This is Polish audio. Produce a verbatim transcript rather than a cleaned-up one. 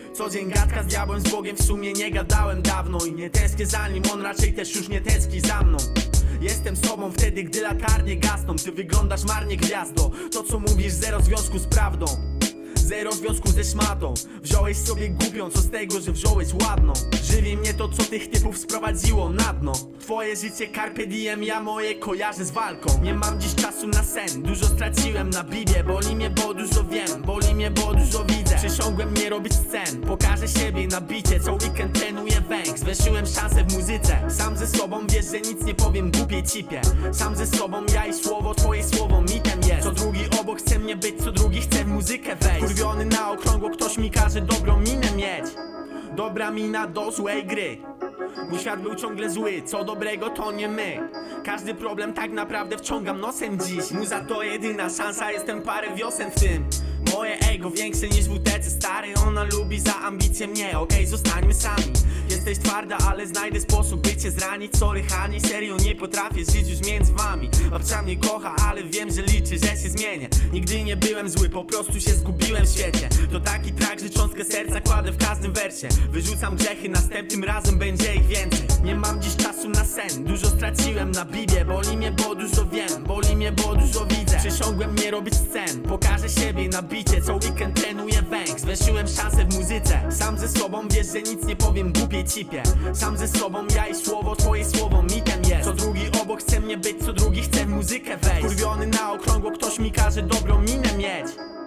Co dzień gadka z diabłem, z Bogiem w sumie nie gadałem dawno. I nie tęsknię za nim, on raczej też już nie tęskni za mną. Jestem sobą wtedy, gdy latarnie gasną. Ty wyglądasz marnie, gwiazdo. To co mówisz, zero związku z prawdą. Zero związku ze szmatą. Wziąłeś sobie głupią, co z tego, że wziąłeś ładną. Żywi mnie to, co tych typów sprowadziło na dno. Twoje życie carpe diem, ja moje kojarzę z walką. Nie mam dziś czasu na sen, dużo straciłem na bibie. Boli mnie, bo dużo wiem, boli mnie, bo dużo widzę. Przysiągłem nie robić scen, pokażę siebie na bicie. Co weekend trenuję węch, zwęszyłem szansę w muzyce. Sam ze sobą wiesz, że nic nie powiem głupiej cipie. Sam ze sobą ja i słowo, twoje słowo mitem jest. Co drugi obok chce mnie być, co drugi chce w muzykę wejść. Kurwiony na okrągło, ktoś mi każe dobrą minę mieć. Dobra mina do złej gry. Mój świat był ciągle zły, co dobrego to nie my. Każdy problem tak naprawdę wciągam nosem dziś. Muza to jedyna szansa, jestem parę wiosen w tym. Moje ego większe niż W T C stary. Ona lubi za ambicje mnie, okej, okay, zostańmy sami. Jesteś twarda, ale znajdę sposób by cię zranić. Sorry Hani, serio nie potrafię żyć już między wami. Babcia mnie kocha, ale wiem, że liczy, że się zmienię. Nigdy nie byłem zły, po prostu się zgubiłem w świecie. To taki track, że cząstkę serca kładę w każdym wersie. Wyrzucam grzechy, następnym razem będzie ich więcej. Nie mam dziś czasu na sen, dużo straciłem na bibie. Boli mnie, bo dużo wiem, boli mnie, bo dużo widzę. Przysiągłem nie robić scen, pokażę siebie na bicie. Co weekend trenuję węch, zwęszyłem szansę w muzyce. Sam ze sobą wiesz, że nic nie powiem głupiej cipie. Sam ze sobą ja i słowo, twoje słowo mitem jest. Co drugi obok chce mnie być, co drugi chce w muzykę wejść. Kurwiony na okrągło, ktoś mi każe dobrą minę mieć.